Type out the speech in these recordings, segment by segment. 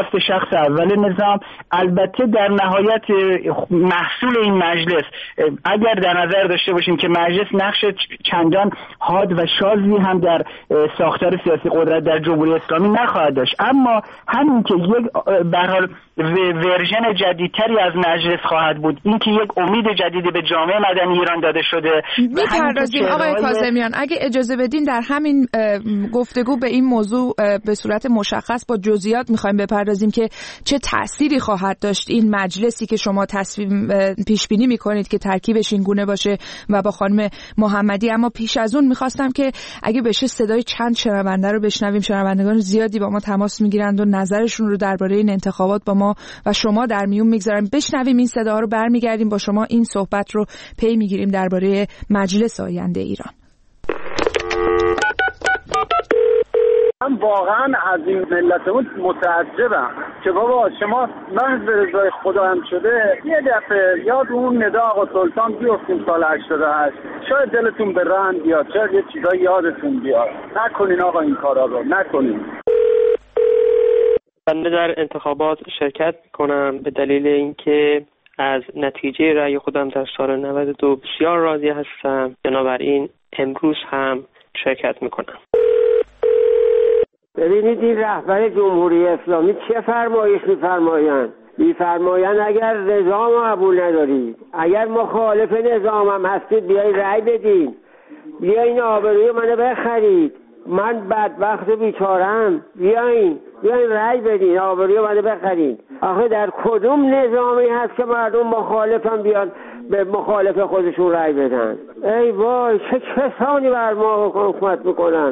خواست شخص اول نظام. البته در نهایت محصول این مجلس اگر در نظر داشته باشیم که مجلس نقش چندان حاد و شاذی هم در ساختار سیاسی قدرت در جمهوری اسلامی نخواهد داشت، اما همین که یک به هر حال ورژن جدیدتری از مجلس خواهد بود، این که یک امید جدیدی به جامعه مدنی ایران داده شده. می‌پردازیم آقای کاظمیان، اگه اجازه بدین در همین گفتگو به این موضوع به صورت مشخص با جزئیات می‌خوایم بپردازیم که چه تأثیری خواهد داشت این مجلسی که شما پیش بینی می‌کنید که ترکیبش این گونه باشه و با خانم محمدی. اما پیش از اون می‌خواستم که اگه بشه صدای چند شنونده رو بشنویم. شنوندگان زیادی با ما تماس می‌گیرند و نظرشون رو درباره این انتخابات با ما و شما در میون می‌گذارن. بشنویم این صداها رو، برمیگردیم با شما این صحبت رو پی می‌گیریم درباره مجلس آینده ایران. من واقعا از این ملتمون متعجبم که بابا شما محض به رضای خدا هم شده یه دفعه یاد اون ندا آقا سلطان بیفتیم سال 88. شاید دلتون به رحم بیاد، شاید یه چیزایی یادتون بیاد. نکنین آقا این کارا رو نکنین. بنده در انتخابات شرکت میکنم به دلیل اینکه از نتیجه رأی خودم در سال 92 بسیار راضی هستم. بنابراین امروز هم شرکت میکنم. ببینید این رهبر جمهوری اسلامی چه فرمایش میفرمایند اگر نظام قبول ندارید، اگر مخالف نظام هم هستید بیاین رأی بدین، بیاین آبروی منو بخرید، من بدبخت و بیچارم، بیاین رأی بدین آبروی منو بخرید. آخه در کدوم نظامی هست که مردم مخالفم بیان به مخالف خودشون رأی بدن؟ ای وای چه کسانی بر ما حکومت میکنن.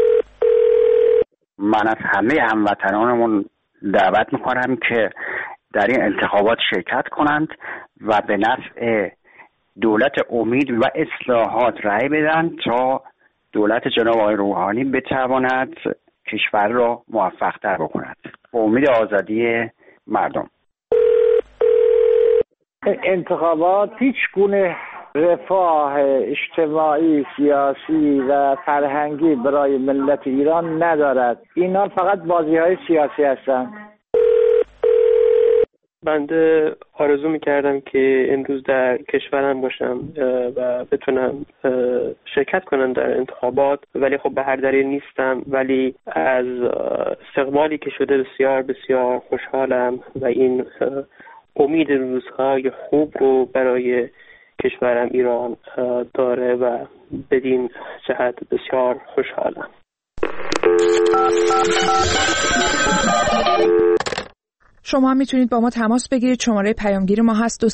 من از همه هموطنانمون دعوت میکنم که در این انتخابات شرکت کنند و به نفع دولت امید و اصلاحات رأی بدن تا دولت جناب آقای روحانی بتواند کشور را موفق‌تر بکند. به امید آزادی مردم. انتخابات هیچ گونه رفاه اجتماعی، سیاسی و فرهنگی برای ملت ایران ندارد. اینا فقط بازی‌های سیاسی هستند. بنده آرزو می‌کردم که امروز در کشورم باشم و بتونم شرکت کنم در انتخابات، ولی خب به هر دلیل نیستم. ولی از استقبالی که شده بسیار بسیار خوشحالم و این امید روزهای خوب رو برای کشورم ایران داره و بدین جهت بسیار خوشحالم. شما هم میتونید با ما تماس بگیرید. شماره پیامگیر ما هست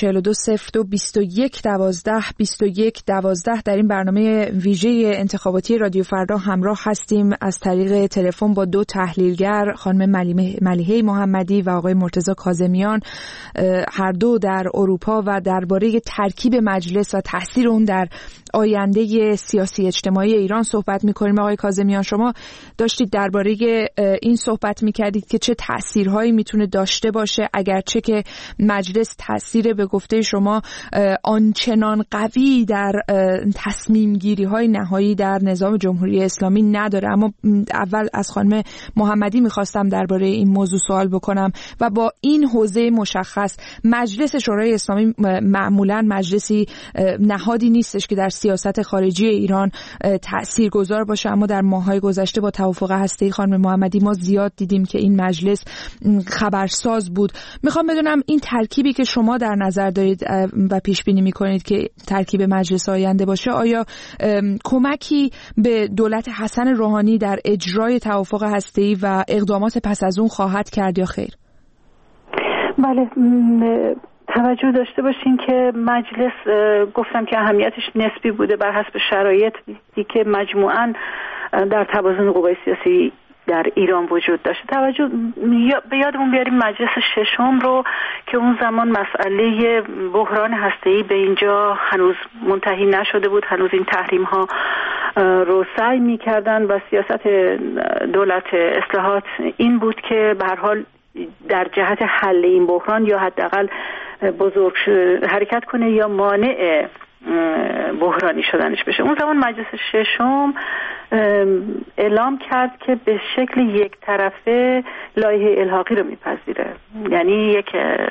2042022112 در این برنامه ویژه انتخاباتی رادیو فردا همراه هستیم از طریق تلفن با دو تحلیلگر، خانم ملیحه محمدی و آقای مرتضی کاظمیان، هر دو در اروپا و درباره ترکیب مجلس و تاثیر اون در آینده سیاسی اجتماعی ایران صحبت می‌کنیم. آقای کاظمیان، شما داشتید درباره این صحبت می‌کردید که چه تأثیرهایی میتونه داشته باشه، اگرچه که مجلس تأثیر به گفته شما آنچنان قوی در تصمیم گیری های نهایی در نظام جمهوری اسلامی نداره. اما اول از خانم محمدی میخواستم درباره این موضوع سوال بکنم و با این حوزه مشخص، مجلس شورای اسلامی معمولا مجلسی نهادی نیستش که در سیاست خارجی ایران تاثیرگذار باشه، اما در ماه‌های گذشته با توافق هسته‌ای خانم محمدی ما زیاد دیدیم که این مجلس خبرساز بود. میخوام بدونم این ترکیبی که شما در نظر دارید و پیش بینی میکنید که ترکیب مجلس آینده باشه، آیا کمکی به دولت حسن روحانی در اجرای توافق هسته‌ای و اقدامات پس از اون خواهد کرد یا خیر؟ بله، توجه داشته باشین که مجلس گفتم که اهمیتش نسبی بوده بر حسب شرایطی که مجموعاً در توازن قوای سیاسی در ایران وجود داشته. توجه به یادمون بیاریم مجلس ششم رو که اون زمان مسئله بحران هسته‌ای به اینجا هنوز منتهی نشده بود، هنوز این تحریم ها رو سعی می‌کردن و سیاست دولت اصلاحات این بود که به هر حال در جهت حل این بحران یا حداقل بزرگ حرکت کنه یا مانع بحرانی شدنش بشه. اون زمان مجلس ششم اعلام کرد که به شکل یک طرفه لایحه الحاقی رو میپذیره، یعنی یک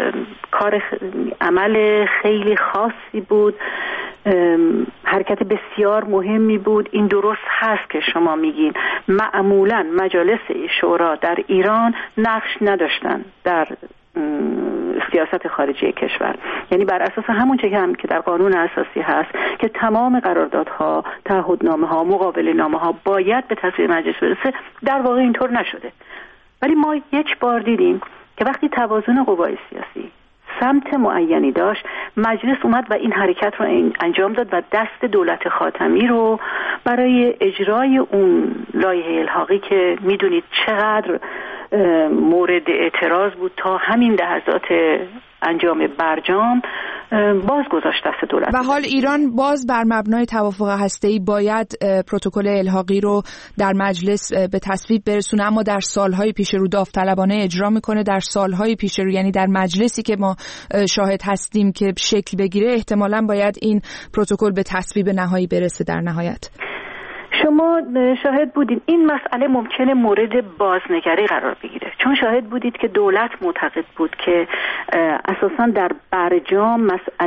عمل خیلی خاصی بود، حرکت بسیار مهمی بود. این درست هست که شما میگین معمولا مجالس شورا در ایران نقش نداشتن در سیاست خارجی کشور، یعنی بر اساس همون چیزی که در قانون اساسی هست که تمام قراردادها، تعهدنامه‌ها، مقابله‌نامه‌ها باید به تصویب مجلس برسه، در واقع اینطور نشده. ولی ما یک بار دیدیم که وقتی توازن قوای سیاسی سمت معینی داشت، مجلس اومد و این حرکت رو انجام داد و دست دولت خاتمی رو برای اجرای اون لایحه الحاقی که میدونید چقدر مورد اعتراض بود تا همین لحظات انجام برجام، باز گذاشت دست دولت. و حال ایران باز بر مبنای توافق هسته‌ای باید پروتکل الحاقی رو در مجلس به تصویب برسونه، اما در سالهای پیش رو داوطلبانه اجرا میکنه. در سالهای پیش رو، یعنی در مجلسی که ما شاهد هستیم که شکل بگیره، احتمالاً باید این پروتکل به تصویب نهایی برسه. در نهایت شما شاهد بودید این مسئله ممکنه مورد بازنگری قرار بگیره، چون شاهد بودید که دولت معتقد بود که اساساً در برجام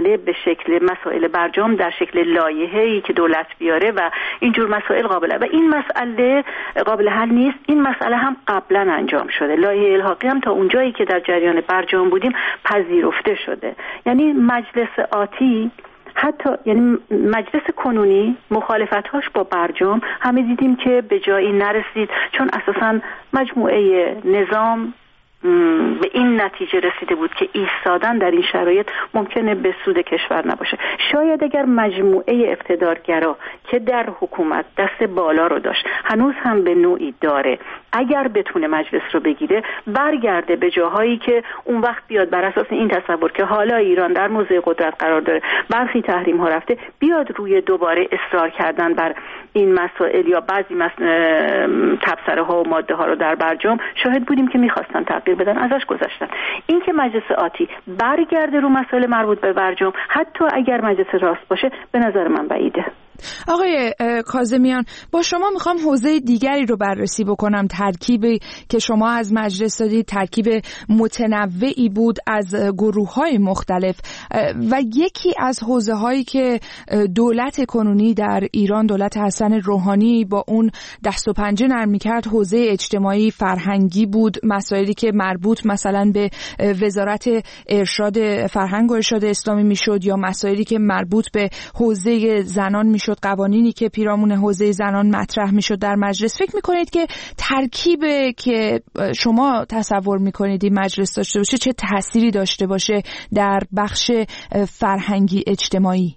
مسائل برجام در شکل لایحه‌ای که دولت بیاره و اینجور مسائل و این مسئله قابل حل نیست. این مسئله هم قبلا انجام شده، لایحه الحاقی هم تا اونجایی که در جریان برجام بودیم پذیرفته شده. یعنی مجلس آتی، حتی یعنی مجلس کنونی، مخالفت‌هاش با برجام همه دیدیم که به جایی نرسید، چون اساساً مجموعه نظام به این نتیجه رسیده بود که ایستادن در این شرایط ممکنه به سود کشور نباشه. شاید اگر مجموعه اقتدارگرا که در حکومت دست بالا رو داشت، هنوز هم به نوعی داره، اگر بتونه مجلس رو بگیره، برگرده به جاهایی که اون وقت بیاد بر اساس این تصور که حالا ایران در موضع قدرت قرار داره، برخی تحریم ها رفته، بیاد روی دوباره اصرار کردن بر این مسائل یا بعضی تبصره ها و ماده ها رو در برجام شاهد بودیم که میخواستن تغییر بدن، ازش گذشتن. این که مجلس آتی برگرده رو مسائل مربوط به برجام، حتی اگر مجلس راست باشه، به نظر من بعیده. آقای کاظمیان، با شما میخوام حوزه دیگری رو بررسی بکنم. ترکیبی که شما از مجلس دادید ترکیب متنوعی بود از گروه‌های مختلف و یکی از حوزه‌هایی که دولت کنونی در ایران، دولت حسن روحانی، با اون دست و پنجه نرم می‌کرد، حوزه اجتماعی فرهنگی بود. مسائلی که مربوط مثلا به وزارت ارشاد فرهنگ و ارشاد اسلامی میشد، یا مسائلی که مربوط به حوزه زنان میشد، قوانینی که پیرامون حوزه زنان مطرح میشد در مجلس. فکر میکنید که ترکیب که شما تصور میکنید این مجلس داشته باشه چه تأثیری داشته باشه در بخش فرهنگی اجتماعی؟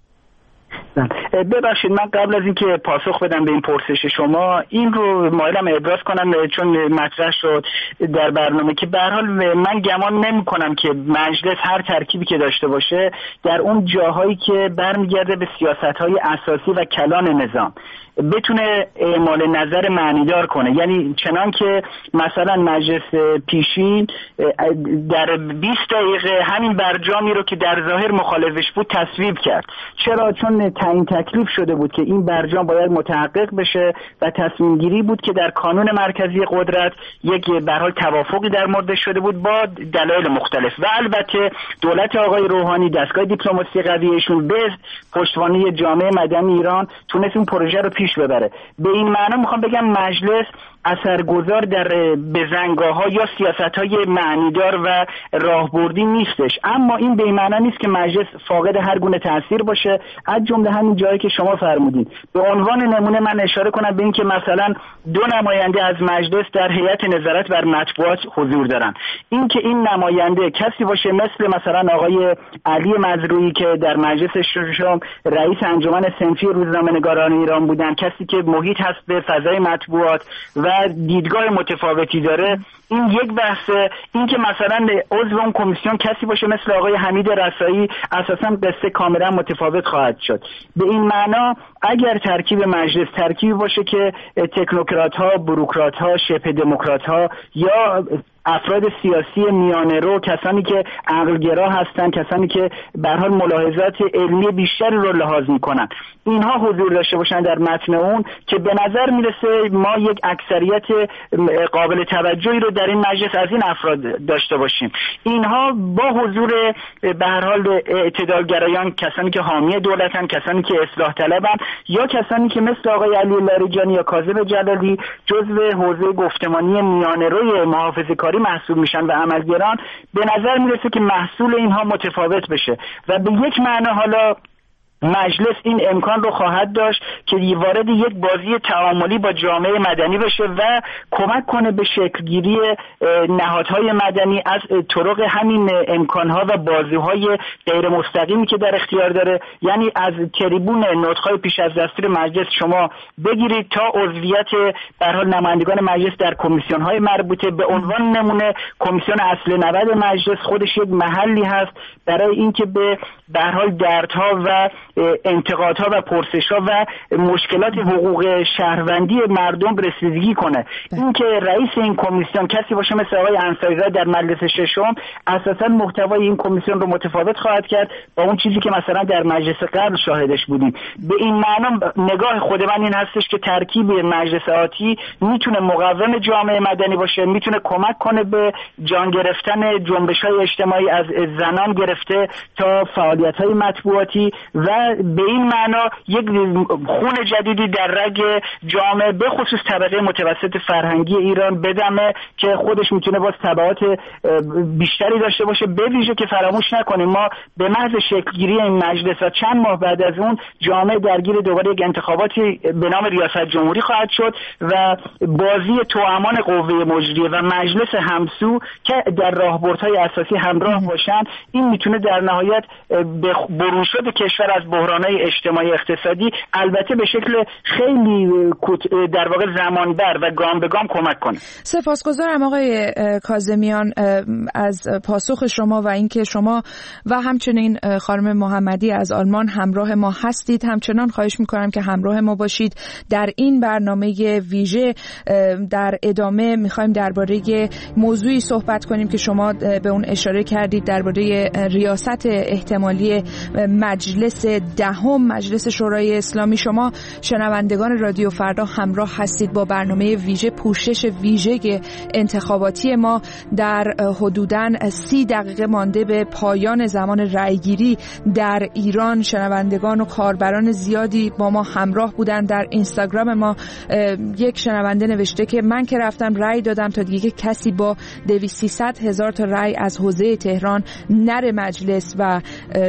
ببخشید، من قبل از اینکه پاسخ بدم به این پرسش شما، این رو مایلم ابراز کنم چون مطرح شد در برنامه که به هر حال من گمان نمی‌کنم که مجلس هر ترکیبی که داشته باشه در اون جاهایی که برمیگرده به سیاست‌های اساسی و کلان نظام بتونه اعمال نظر معنیدار کنه. یعنی چنان که مثلا مجلس پیشین در 20 دقیقه همین برجامی رو که در ظاهر مخالفش بود تصویب کرد. چرا؟ چون تعیین تکلیف شده بود که این برجام باید متحقق بشه و تصمیم گیری بود که در کانون مرکزی قدرت یک به هر حال توافقی در موردش شده بود با دلایل مختلف. و البته دولت آقای روحانی، دستگاه دیپلماسی قویشون به پشتوانه جامعه مدنی ایران تونست این پروژه رو پیش ببره. به این معنا میخوام بگم مجلس اثرگذار در بزنگاه‌ها یا سیاست‌های معنیدار و راهبردی نیستش، اما این به این معنا نیست که مجلس فاقد هر گونه تأثیر باشه، از جمله همین جایی که شما فرمودید. به عنوان نمونه من اشاره کنم به این که مثلا 2 نماینده از مجلس در هیئت نظارت بر مطبوعات حضور دارن. این که این نماینده کسی باشه مثلا آقای علی مزروعی که در مجلس ششم رئیس انجمن صنفی روزنامه‌نگاران ایران بودن، کسی که محیط هست به فضای مطبوعات و دیدگاه متفاوتی داره، این یک بحثه. این که مثلا عضو اون کمیسیون کسی باشه مثل آقای حمید رسایی، اساسا قصه کاملا متفاوت خواهد شد. به این معنا اگر ترکیب مجلس ترکیبی باشه که تکنوکرات ها، بوروکرات ها، شبه دموکرات ها یا افراد سیاسی میانه‌رو، کسانی که عقلگرا هستن، کسانی که به هر حال ملاحظات علمی بیشتری رو لحاظ میکنن، اینها حضور داشته باشن در متن اون که به نظر میرسه ما یک اکثریت قابل توجهی رو در این مجلس از این افراد داشته باشیم. اینها با حضور به هر حال اعتدالگرایان، کسانی که حامی دولتن، کسانی که اصلاح طلبن، یا کسانی که مثل آقای علی لاریجانی یا کاظم جلالی جزو حوزه گفتمانی میانه‌روی محافظه‌کاری محسوب میشن و عملگران، به نظر میرسه که محصول اینها متفاوت بشه و به یک معنی حالا مجلس این امکان رو خواهد داشت که وارد یک بازی تعاملی با جامعه مدنی بشه و کمک کنه به شکلگیری نهادهای مدنی از طرق همین امکانها و بازی‌های غیر مستقیمی که در اختیار داره. یعنی از تریبون نطق‌های پیش از دستور مجلس شما بگیرید تا عضویت به هر حال نمایندگان مجلس در کمیسیون‌های مربوطه. به عنوان نمونه کمیسیون اصل 90 مجلس خودش یک محلی هست برای اینکه به هر حال دردها و انتقادها و پرسش‌ها و مشکلات حقوق شهروندی مردم رسیدگی کنه. اینکه رئیس این کمیسیون کسی باشه مثل آقای انصاری‌زاده در مجلس ششم، اساساً محتوای این کمیسیون رو متفاوت خواهد کرد با اون چیزی که مثلا در مجلس قبل شاهدش بودیم. به این معنا نگاه خود من این هستش که ترکیب مجلس آتی میتونه مقاوم جامعه مدنی باشه، میتونه کمک کنه به جان گرفتن جنبش‌های اجتماعی از زنان گرفته تا فعالیت‌های مطبوعاتی و به این معنا یک خون جدیدی در رگ جامعه به خصوص طبقه متوسط فرهنگی ایران بدمه که خودش میتونه باز تبعات بیشتری داشته باشه. به ویژه که فراموش نکنیم ما به محض شکلگیری این مجلس و چند ماه بعد از اون جامعه درگیر دوباره یک انتخاباتی به نام ریاست جمهوری خواهد شد و بازی توامان قوه مجریه و مجلس همسو که در راهبردهای اساسی همراه باشن، این میتونه در نهایت به بروشد کشور از بحران‌های اجتماعی اقتصادی البته به شکل خیلی در واقع زمانبر و گام به گام کمک کنه. سپاسگزارم آقای کاظمیان از پاسخ شما و اینکه شما و همچنین خانم محمدی از آلمان همراه ما هستید. همچنان خواهش می‌کنم که همراه ما باشید در این برنامه ویژه. در ادامه می‌خوایم درباره موضوعی صحبت کنیم که شما به اون اشاره کردید، درباره ریاست احتمالی مجلس دهم مجلس شورای اسلامی. شما شنوندگان رادیو فردا همراه هستید با برنامه ویژه، پوشش ویژه انتخاباتی ما. در حدوداً 30 دقیقه مانده به پایان زمان رأیگیری در ایران. شنوندگان و کاربران زیادی با ما همراه بودن. در اینستاگرام ما یک شنونده نوشته که من که رفتم رأی دادم تا دیگه کسی با 200-300 هزار تا رأی از حوزه تهران نره مجلس. و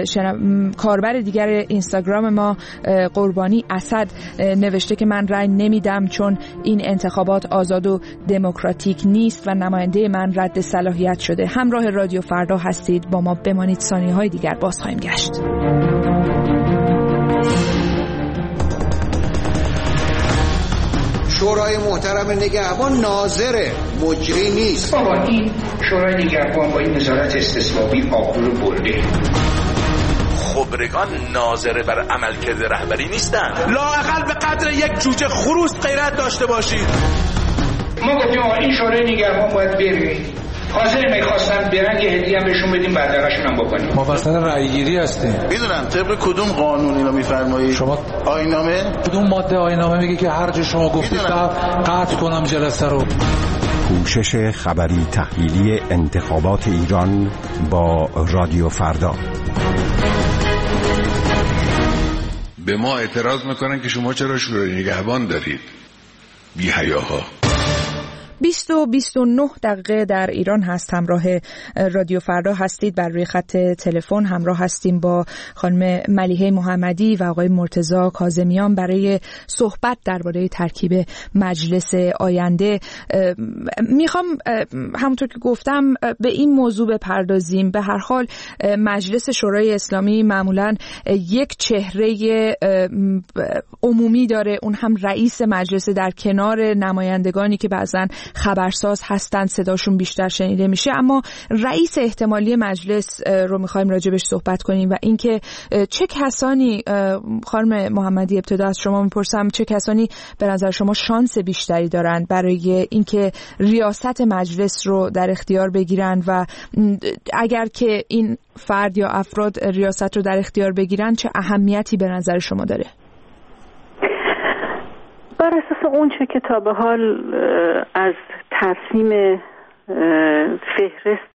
کاربر دیگر اینستاگرام ما قربانی اسد نوشته که من رأی نمیدم چون این انتخابات آزاد و دموکراتیک نیست و نماینده من رد صلاحیت شده. همراه رادیو فردا هستید، با ما بمانید، ثانیه‌های دیگر باز خواهیم گشت. شورای محترم نگهبان ناظر مجری نیست. بابا این شورای نگهبان با این نظارت استثبابی آبرو رو برده. خبرگان ناظر بر عملکرد رهبری نیستن. لااقل به قدر یک جوجه خروس غیرت داشته باشید. ما گفتیم این شورای نگهبان باید برید. حاضر میخواستن برن یه هدیه هم بهشون بدیم بدرقشون هم بکنیم. ما وسط رأیگیری هستیم. میدونم طبق کدوم قانونی رو میفرمایید؟ شما آیین‌نامه؟ کدوم ماده آیین‌نامه میگه که هر جا شما گفتید قطع کنم جلسه رو؟ پوشش خبری تحلیلی انتخابات ایران با رادیو فردا. به ما اعتراض میکنن که شما چرا شورای نگهبان دارید؟ بی حیاها. 20 و 29 دقیقه در ایران هست. همراه رادیو فردا هستید. بر روی خط تلفن همراه هستیم با خانم ملیحه محمدی و آقای مرتضی کاظمیان برای صحبت درباره ترکیب مجلس آینده. میخوام همونطور که گفتم به این موضوع بپردازیم. به هر حال مجلس شورای اسلامی معمولاً یک چهره عمومی داره، اون هم رئیس مجلس، در کنار نمایندگانی که بعضاً خبرساز هستند صداشون بیشتر شنیده میشه. اما رئیس احتمالی مجلس رو میخوایم راجبش صحبت کنیم و اینکه چه کسانی، خانم محمدی ابتدا از شما میپرسم، چه کسانی به نظر شما شانس بیشتری دارند برای اینکه ریاست مجلس رو در اختیار بگیرن و اگر که این فرد یا افراد ریاست رو در اختیار بگیرن چه اهمیتی به نظر شما داره؟ بر اساس اون چه که تا به حال از تصمیم فهرست